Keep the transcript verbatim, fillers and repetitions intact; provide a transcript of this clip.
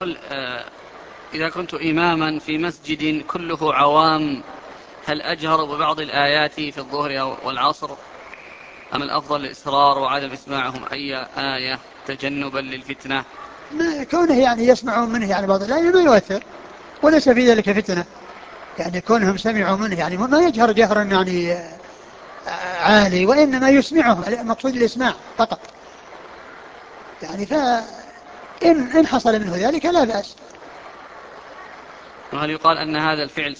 آه، إذا كنت إماما في مسجد كله عوام هل أجهر ببعض الآيات في الظهر والعصر أم الأفضل الإصرار وعدم إسماعهم أي آية تجنبا للفتنة؟ ما كونه يعني يسمعون منه يعني بعض الآية ما يؤثر، وليس في ذلك فتنة. يعني كونهم سمعوا منه يعني ما يجهر جهرا يعني عالي، وإنما يسمعهم، المقصود الإسماع فقط. يعني فإن إن حصل منه ذلك لا بأس. وهل يقال أن هذا الفعل